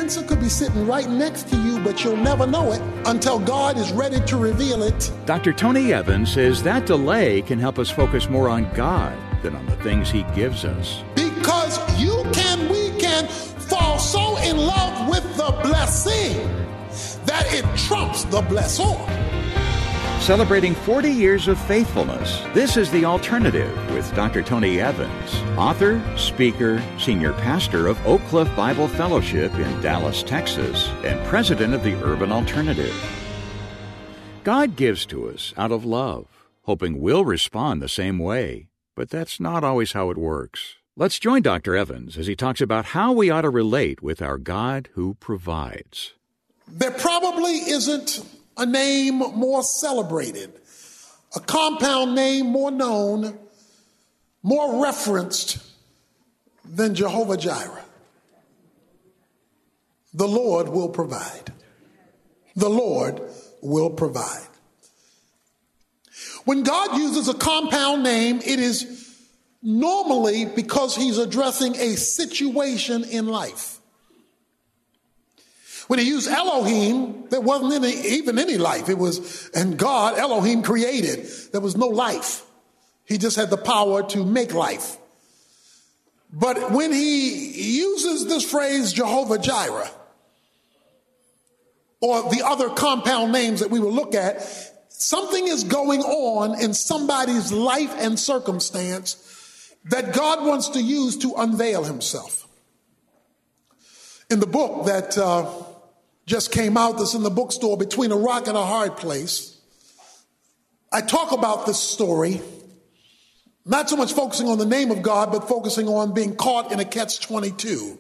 answer could be sitting right next to you, but you'll never know it until God is ready to reveal it. Dr. Tony Evans says that delay can help us focus more on God than on the things He gives us. Because we can fall so in love with the blessing that it trumps the blessor. Celebrating 40 years of faithfulness, this is The Alternative with Dr. Tony Evans, author, speaker, senior pastor of Oak Cliff Bible Fellowship in Dallas, Texas, and president of the Urban Alternative. God gives to us out of love, hoping we'll respond the same way. But that's not always how it works. Let's join Dr. Evans as he talks about how we ought to relate with our God who provides. There probably isn't a name more celebrated, a compound name more known, more referenced than Jehovah Jireh. The Lord will provide. The Lord will provide. When God uses a compound name, it is normally because He's addressing a situation in life. When He used Elohim, there wasn't even any life. And God, Elohim, created. There was no life. He just had the power to make life. But when He uses this phrase, Jehovah Jireh, or the other compound names that we will look at, something is going on in somebody's life and circumstance that God wants to use to unveil Himself. In the book that just came out, that's in the bookstore, Between a Rock and a Hard Place, I talk about this story, not so much focusing on the name of God, but focusing on being caught in a catch-22.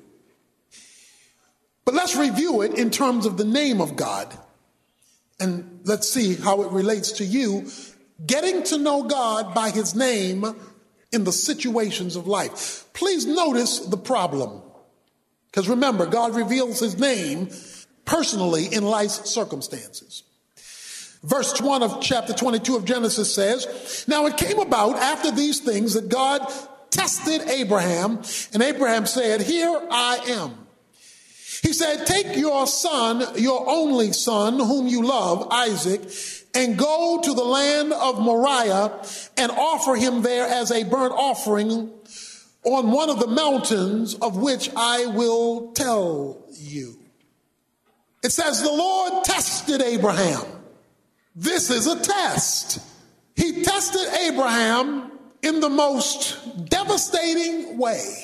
But let's review it in terms of the name of God, and let's see how it relates to you, getting to know God by His name in the situations of life. Please notice the problem, because remember, God reveals His name personally in life's circumstances. Verse 1 of chapter 22 of Genesis says, "Now it came about after these things that God tested Abraham, and Abraham said, 'Here I am.' He said, 'Take your son, your only son, whom you love, Isaac, and go to the land of Moriah and offer him there as a burnt offering on one of the mountains of which I will tell you.'" It says the Lord tested Abraham. This is a test. He tested Abraham in the most devastating way.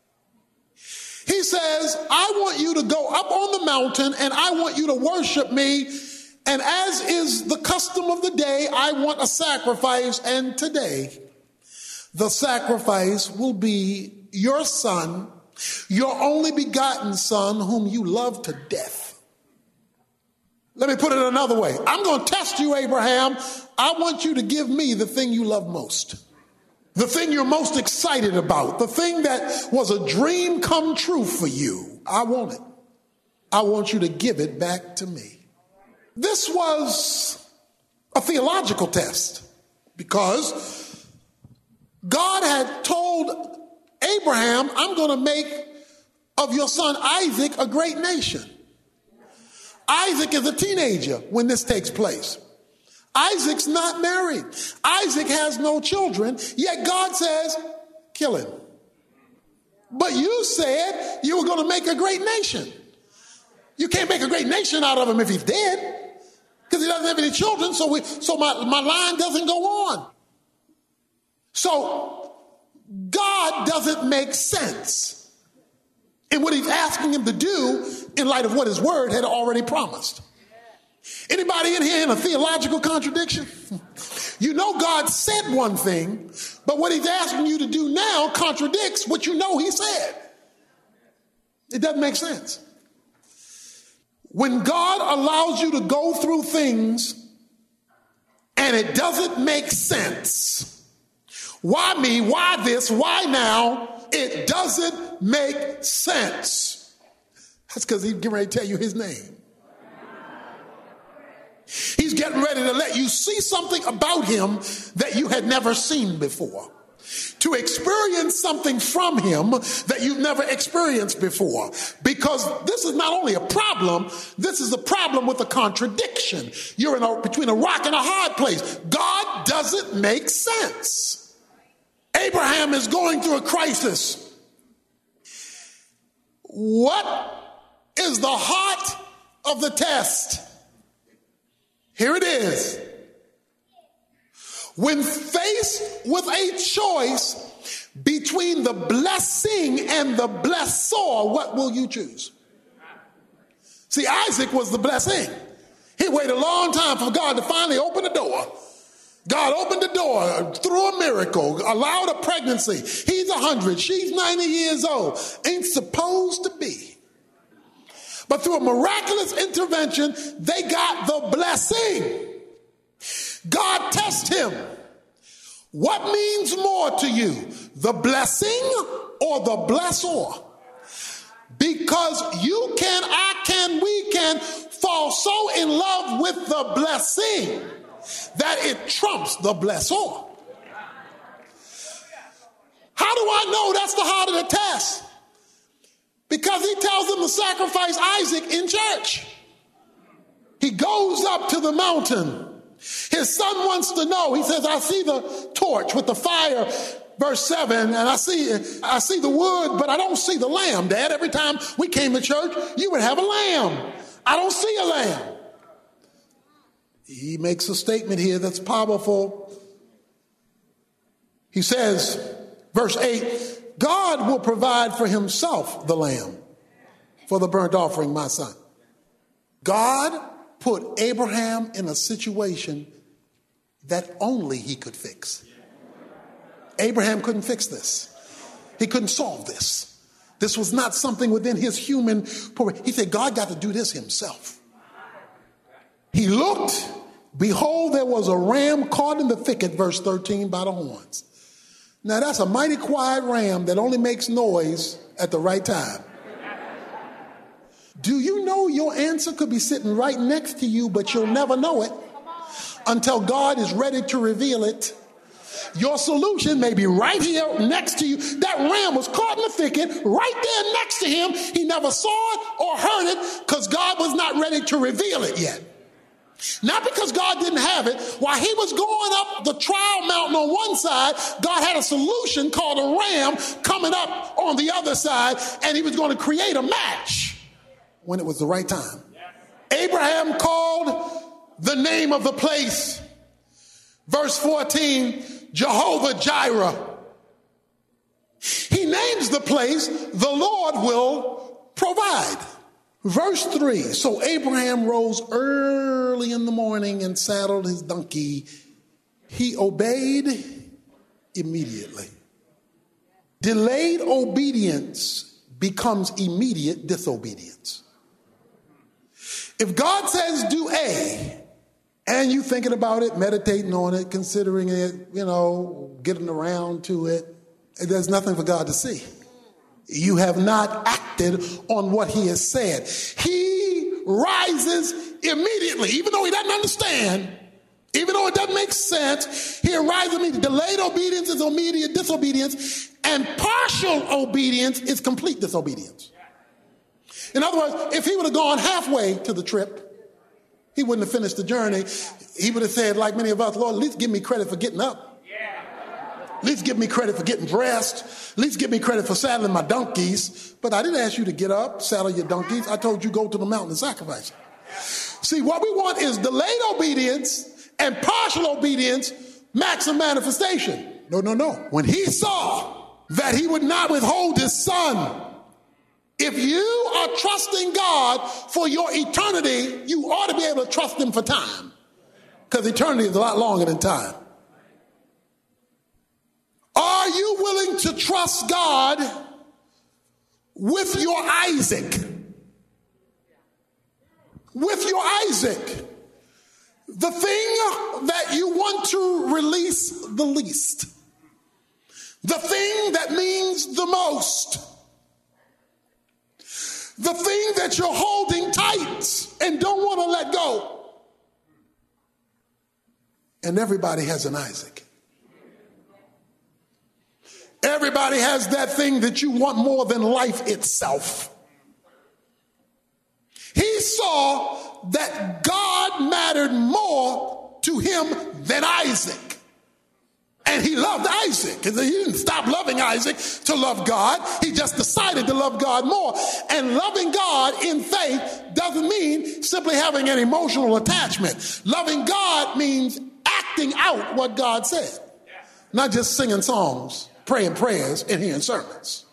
He says, "I want you to go up on the mountain and I want you to worship me. And as is the custom of the day, I want a sacrifice. And today, the sacrifice will be your son, your only begotten son, whom you love to death." Let me put it another way. I'm going to test you, Abraham. I want you to give me the thing you love most. The thing you're most excited about. The thing that was a dream come true for you. I want it. I want you to give it back to me. This was a theological test because God had told Abraham, "I'm going to make of your son Isaac a great nation." Isaac is a teenager when this takes place. Isaac's not married. Isaac has no children, yet God says, kill him. But you said you were going to make a great nation. You can't make a great nation out of him if he's dead, because he doesn't have any children, so my line doesn't go on. So God doesn't make sense in what He's asking him to do in light of what His word had already promised. Anybody in here in a theological contradiction? You know God said one thing, but what He's asking you to do now contradicts what you know He said. It doesn't make sense. When God allows you to go through things and it doesn't make sense, why me, why this, why now? It doesn't make sense. That's because He's getting ready to tell you His name. He's getting ready to let you see something about Him that you had never seen before. to experience something from him that you've never experienced before. Because this is not only a problem, this is a problem with a contradiction. You're between a rock and a hard place. God doesn't make sense. Abraham is going through a crisis. What is the heart of the test? Here it is. When faced with a choice between the blessing and the blessor, what will you choose? See, Isaac was the blessing. He waited a long time for God to finally open the door. God opened the door through a miracle, allowed a pregnancy. He's 100, she's 90 years old. Ain't supposed to be. But through a miraculous intervention, they got the blessing. God tests him. What means more to you, the blessing or the blessor? Because you can, I can, we can fall so in love with the blessing that it trumps the blessor. How do I know that's the heart of the test? Because he tells them to sacrifice Isaac in church. He goes up to the mountain. His son wants to know. He says, I see the torch with the fire, verse 7, and I see the wood, but I don't see the lamb. Dad, every time we came to church, you would have a lamb. I don't see a lamb. He makes a statement here that's powerful. He says, verse 8, God will provide for himself the lamb for the burnt offering, my son. God put Abraham in a situation that only he could fix. Abraham couldn't fix this. He couldn't solve this. This was not something within his human. He said, God got to do this himself. He looked, behold, there was a ram caught in the thicket, verse 13, by the horns. Now that's a mighty quiet ram that only makes noise at the right time. Do you know your answer could be sitting right next to you, but you'll never know it until God is ready to reveal it? Your solution may be right here next to you. That ram was caught in the thicket right there next to him. He never saw it or heard it because God was not ready to reveal it yet. Not because God didn't have it. While he was going up the trial mountain on one side, God had a solution called a ram coming up on the other side, and he was going to create a match when it was the right time. Abraham called the name of the place, verse 14, Jehovah Jireh. He names the place, the Lord will provide. Verse 3, so Abraham rose early in the morning and saddled his donkey. He obeyed immediately. Delayed obedience becomes immediate disobedience. If God says do A, and you thinking about it, meditating on it, considering it, getting around to it, there's nothing for God to see. You have not acted on what he has said. He rises immediately, even though he doesn't understand, even though it doesn't make sense. He arises immediately. Delayed obedience is immediate disobedience, and partial obedience is complete disobedience. In other words, if he would have gone halfway to the trip, he wouldn't have finished the journey. He would have said, like many of us, Lord, at least give me credit for getting up. At least give me credit for getting dressed. At least give me credit for saddling my donkeys. But I didn't ask you to get up, saddle your donkeys. I told you go to the mountain and sacrifice. See, what we want is delayed obedience and partial obedience, maximum manifestation. No. When he saw that he would not withhold his son, if you are trusting God for your eternity, you ought to be able to trust him for time. Because eternity is a lot longer than time. Are you willing to trust God with your Isaac? With your Isaac. The thing that you want to release the least. The thing that means the most. The thing that you're holding tight and don't want to let go. And everybody has an Isaac. Everybody has that thing that you want more than life itself. He saw that God mattered more to him than Isaac. And he loved Isaac. He didn't stop loving Isaac to love God. He just decided to love God more. And loving God in faith doesn't mean simply having an emotional attachment. Loving God means acting out what God said. Not just singing songs, praying prayers, and hearing sermons.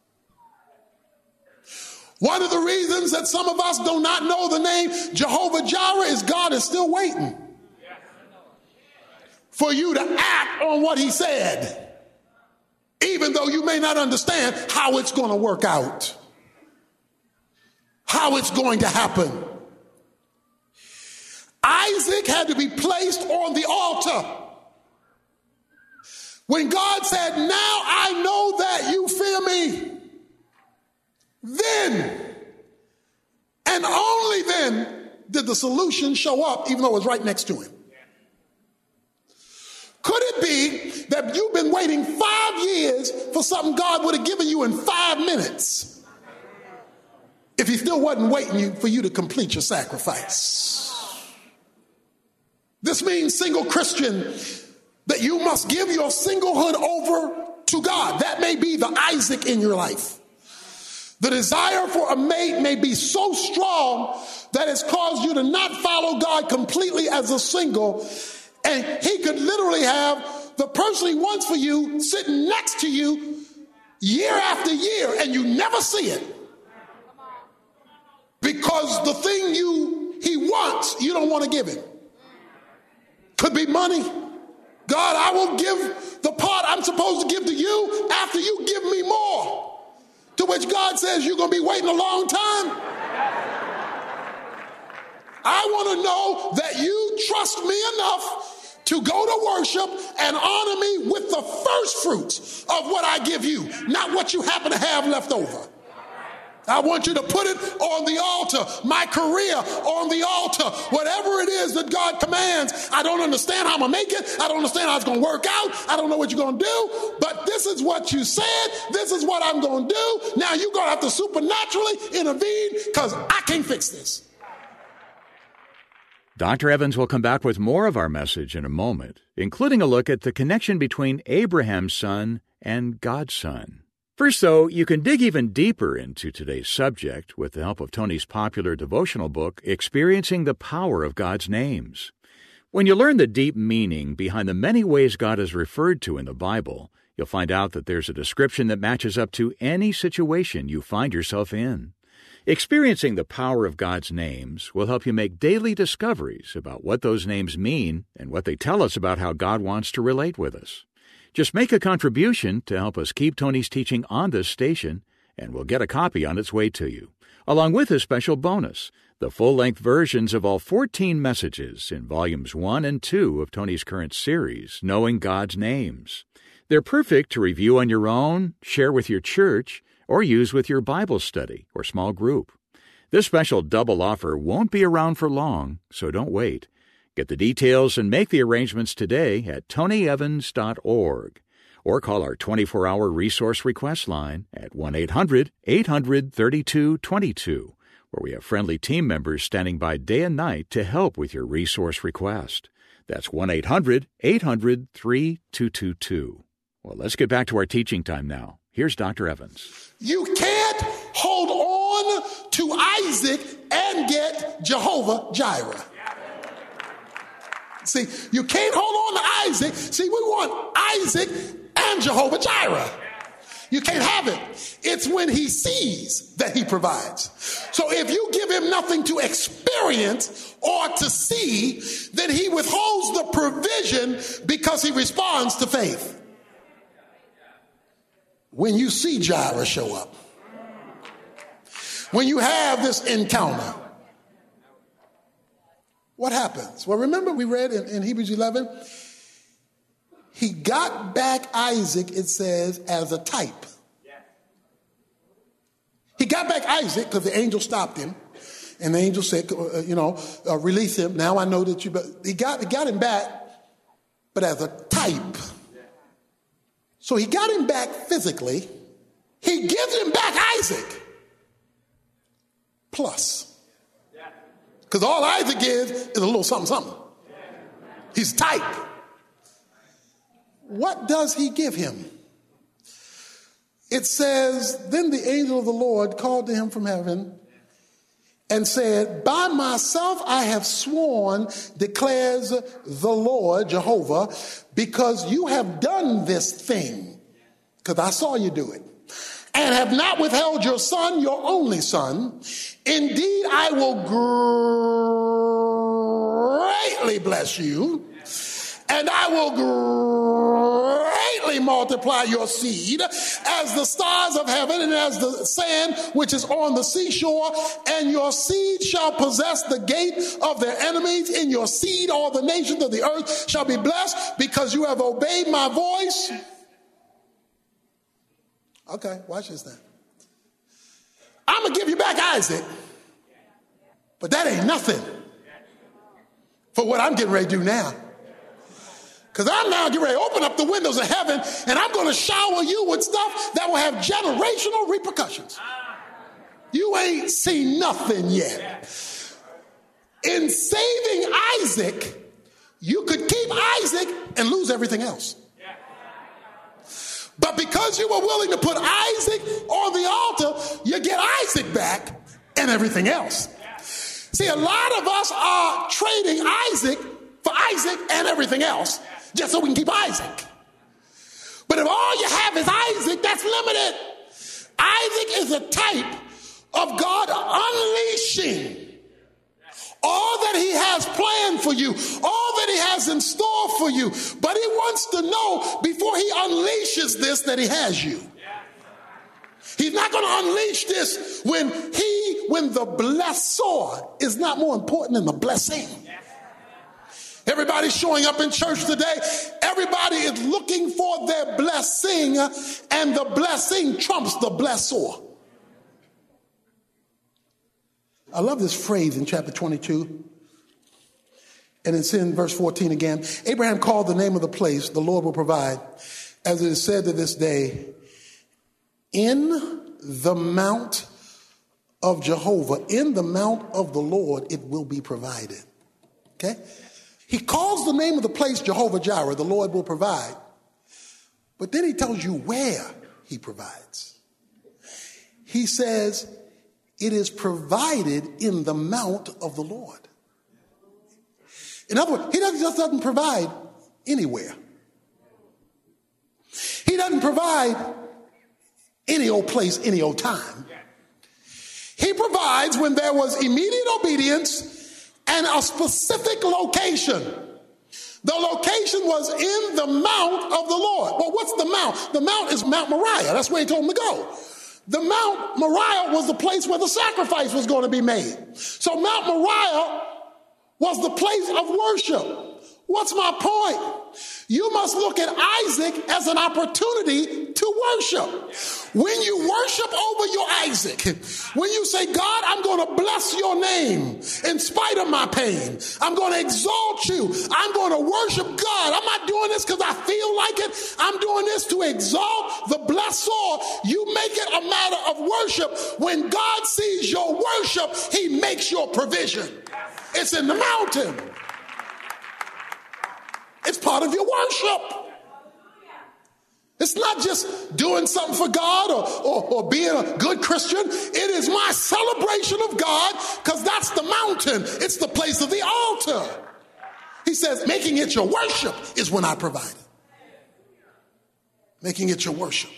One of the reasons that some of us do not know the name Jehovah Jireh is God is still waiting for you to act on what he said, even though you may not understand how it's going to work out, how it's going to happen. Isaac had to be placed on the altar. When God said, now I know that you fear me, then and only then did the solution show up, even though it was right next to him. Could it be that you've been waiting 5 years for something God would have given you in 5 minutes if he still wasn't waiting for you to complete your sacrifice? This means, single Christian, that you must give your singlehood over to God. That may be the Isaac in your life. The desire for a mate may be so strong that it's caused you to not follow God completely as a single. And he could literally have the person he wants for you sitting next to you year after year, and you never see it. Because the thing he wants, you don't want to give him. Could be money. God, I will give the part I'm supposed to give to you after you give me more. To which God says, you're going to be waiting a long time. I want to know that you trust me enough to go to worship and honor me with the first fruits of what I give you, not what you happen to have left over. I want you to put it on the altar, my career on the altar, whatever it is that God commands. I don't understand how I'm going to make it. I don't understand how it's going to work out. I don't know what you're going to do, but this is what you said. This is what I'm going to do. Now you're going to have to supernaturally intervene because I can't fix this. Dr. Evans will come back with more of our message in a moment, including a look at the connection between Abraham's son and God's son. First, though, you can dig even deeper into today's subject with the help of Tony's popular devotional book, Experiencing the Power of God's Names. When you learn the deep meaning behind the many ways God is referred to in the Bible, you'll find out that there's a description that matches up to any situation you find yourself in. Experiencing the power of God's names will help you make daily discoveries about what those names mean and what they tell us about how God wants to relate with us. Just make a contribution to help us keep Tony's teaching on this station, and we'll get a copy on its way to you, along with a special bonus, the full-length versions of all 14 messages in Volumes 1 and 2 of Tony's current series, Knowing God's Names. They're perfect to review on your own, share with your church, or use with your Bible study or small group. This special double offer won't be around for long, so don't wait. Get the details and make the arrangements today at tonyevans.org or call our 24-hour resource request line at 1-800-800-3222, where we have friendly team members standing by day and night to help with your resource request. That's 1-800-800-3222. Well, let's get back to our teaching time now. Here's Dr. Evans. You can't hold on to Isaac and get Jehovah Jireh. See, you can't hold on to Isaac. See, we want Isaac and Jehovah Jireh. You can't have it. It's when he sees that he provides. So if you give him nothing to experience or to see, then he withholds the provision because he responds to faith. When you see Jireh show up, when you have this encounter, what happens? Well, remember we read in Hebrews 11, he got back Isaac, it says, as a type. He got back Isaac because the angel stopped him. And the angel said, release him. Now I know that you... But he got him back, but as a type So he got him back physically. He gives him back Isaac. Plus. Because all Isaac is a little something, something. He's tight. What does he give him? It says, then the angel of the Lord called to him from heaven and said, by myself I have sworn, declares the Lord, Jehovah, because you have done this thing, because I saw you do it, and have not withheld your son, your only son. Indeed, I will greatly bless you, and I will greatly multiply your seed as the stars of heaven and as the sand which is on the seashore. And your seed shall possess the gate of their enemies. In your seed all the nations of the earth shall be blessed, because you have obeyed my voice. Okay, watch this now. I'm going to give you back Isaac, but that ain't nothing for what I'm getting ready to do now. Because I'm now getting ready to open up the windows of heaven, and I'm going to shower you with stuff that will have generational repercussions. You ain't seen nothing yet. In saving Isaac, you could keep Isaac and lose everything else. But because you were willing to put Isaac on the altar, you get Isaac back and everything else. See, a lot of us are trading Isaac for Isaac and everything else just so we can keep Isaac. But if all you have is Isaac, that's limited. Isaac is a type of God unleashing all that he has planned for you, all that he has in store for you. But he wants to know before he unleashes this that he has you. He's not going to unleash this when the blessor is not more important than the blessing. Everybody's showing up in church today. Everybody is looking for their blessing, and the blessing trumps the blessor. I love this phrase in chapter 22, and it's in verse 14 again. Abraham called the name of the place, the Lord will provide, as it is said to this day, in the mount of Jehovah, in the mount of the Lord, it will be provided. Okay? He calls the name of the place Jehovah Jireh, the Lord will provide. But then he tells you where he provides. He says, it is provided in the mount of the Lord. In other words, he just doesn't provide anywhere. He doesn't provide any old place, any old time. He provides when there was immediate obedience and a specific location. The location was in the mount of the Lord. Well, what's the mount? The mount is Mount Moriah. That's where he told him to go. The Mount Moriah was the place where the sacrifice was going to be made. So Mount Moriah was the place of worship. What's my point? You must look at Isaac as an opportunity to worship. When you worship over your Isaac, when you say, God, I'm going to bless your name in spite of my pain. I'm going to exalt you. I'm going to worship God. I'm not doing this because I feel like it. I'm doing this to exalt the blessor. You make it a matter of worship. When God sees your worship, he makes your provision. It's in the mountain. It's part of your worship. It's not just doing something for God or being a good Christian. It is my celebration of God, because that's the mountain. It's the place of the altar. He says, making it your worship is when I provide it. Making it your worship.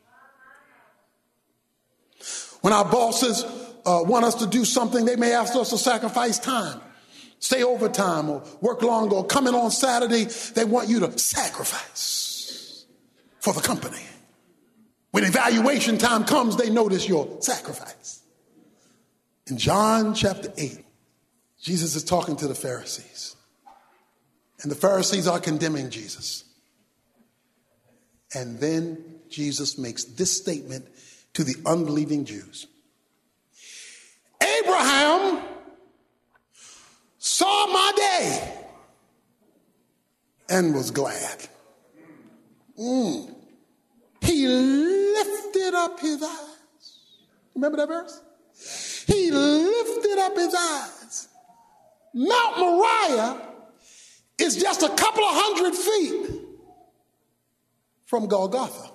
When our bosses want us to do something, they may ask us to sacrifice time. Stay overtime or work longer or come in on Saturday. They want you to sacrifice for the company. When evaluation time comes, they notice your sacrifice. In John chapter 8, Jesus is talking to the Pharisees. And the Pharisees are condemning Jesus. And then Jesus makes this statement to the unbelieving Jews. Abraham saw my day and was glad. he lifted up his eyes. Remember that verse? He lifted up his eyes. Mount Moriah is just a couple of 100 feet from Golgotha.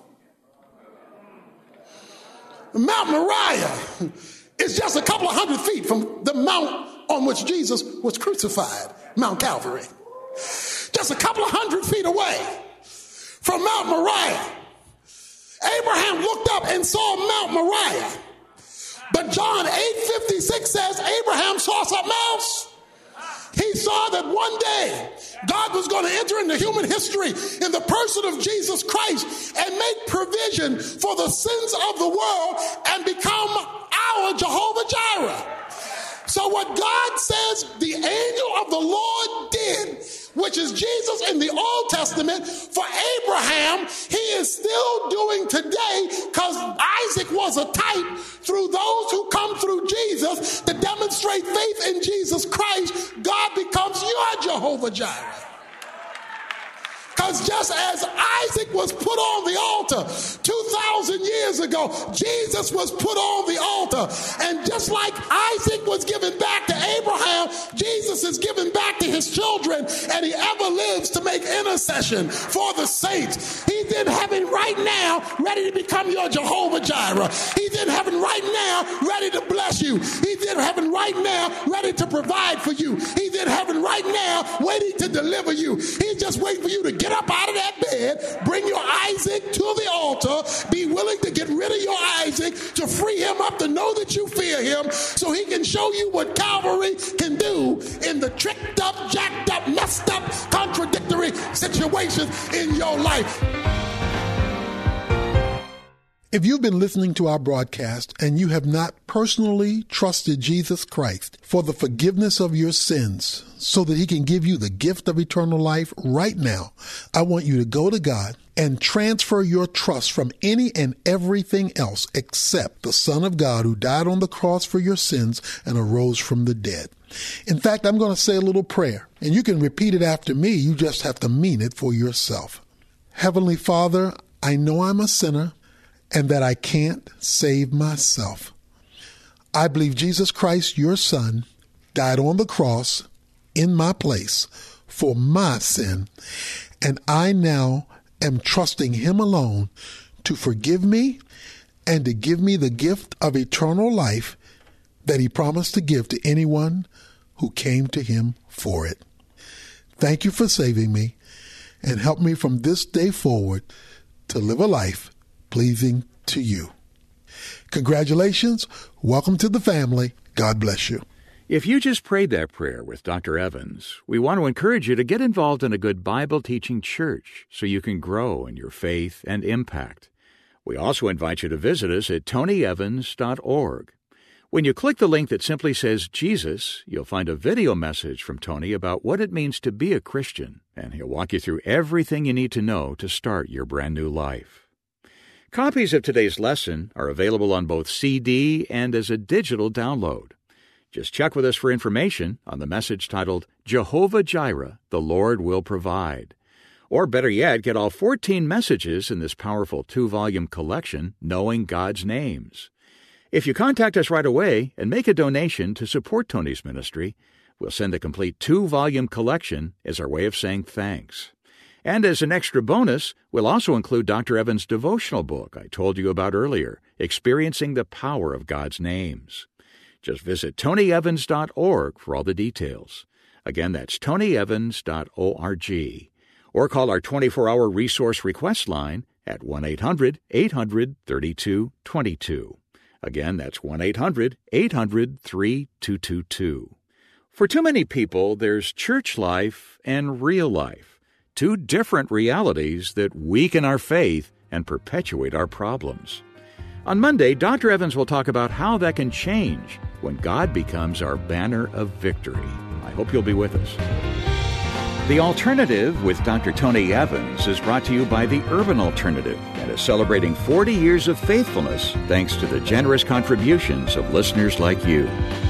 Mount Moriah is just a couple of 100 feet from the mount on which Jesus was crucified, Mount Calvary. Just a couple of 100 feet away from Mount Moriah. Abraham looked up and saw Mount Moriah. But John 8:56 says Abraham saw something else. He saw that one day God was going to enter into human history in the person of Jesus Christ and make provision for the sins of the world and become our Jehovah Jireh. So what God says the angel of the Lord did, which is Jesus in the Old Testament, for Abraham, he is still doing today, because Isaac was a type through those who come through Jesus to demonstrate faith in Jesus Christ. God becomes your Jehovah Jireh. Because just as Isaac was put on the altar 2,000 years ago, Jesus was put on the altar. And just like Isaac was given back to Abraham, Jesus is given back to his children, and he ever lives to make intercession for the saints. He's in heaven right now, ready to become your Jehovah Jireh. He's in heaven right now, ready to bless you. He's in heaven right now, ready to provide for you. He's in heaven right now, waiting to deliver you. He's just waiting for you to get up out of that bed, bring your Isaac to the altar, be willing to get rid of your Isaac, to free him up, to know that you fear him, so he can show you what Calvary can do in the tricked up, jacked up, messed up, contradictory situations in your life. If you've been listening to our broadcast and you have not personally trusted Jesus Christ for the forgiveness of your sins so that he can give you the gift of eternal life right now, I want you to go to God and transfer your trust from any and everything else except the Son of God who died on the cross for your sins and arose from the dead. In fact, I'm going to say a little prayer, and you can repeat it after me. You just have to mean it for yourself. Heavenly Father, I know I'm a sinner and that I can't save myself. I believe Jesus Christ, your Son, died on the cross in my place for my sin, and I now am trusting him alone to forgive me and to give me the gift of eternal life that he promised to give to anyone who came to him for it. Thank you for saving me, and help me from this day forward to live a life pleasing to you. Congratulations. Welcome to the family. God bless you. If you just prayed that prayer with Dr. Evans, we want to encourage you to get involved in a good Bible-teaching church so you can grow in your faith and impact. We also invite you to visit us at tonyevans.org. When you click the link that simply says Jesus, you'll find a video message from Tony about what it means to be a Christian, and he'll walk you through everything you need to know to start your brand new life. Copies of today's lesson are available on both CD and as a digital download. Just check with us for information on the message titled Jehovah Jireh, the Lord Will Provide. Or better yet, get all 14 messages in this powerful 2-volume collection, Knowing God's Names. If you contact us right away and make a donation to support Tony's ministry, we'll send the complete 2-volume collection as our way of saying thanks. And as an extra bonus, we'll also include Dr. Evans' devotional book I told you about earlier, Experiencing the Power of God's Names. Just visit tonyevans.org for all the details. Again, that's tonyevans.org. Or call our 24-hour resource request line at 1-800-800-3222. Again, that's 1-800-800-3222. For too many people, there's church life and real life. Two different realities that weaken our faith and perpetuate our problems. On Monday, Dr. Evans will talk about how that can change when God becomes our banner of victory. I hope you'll be with us. The Alternative with Dr. Tony Evans is brought to you by the Urban Alternative and is celebrating 40 years of faithfulness thanks to the generous contributions of listeners like you.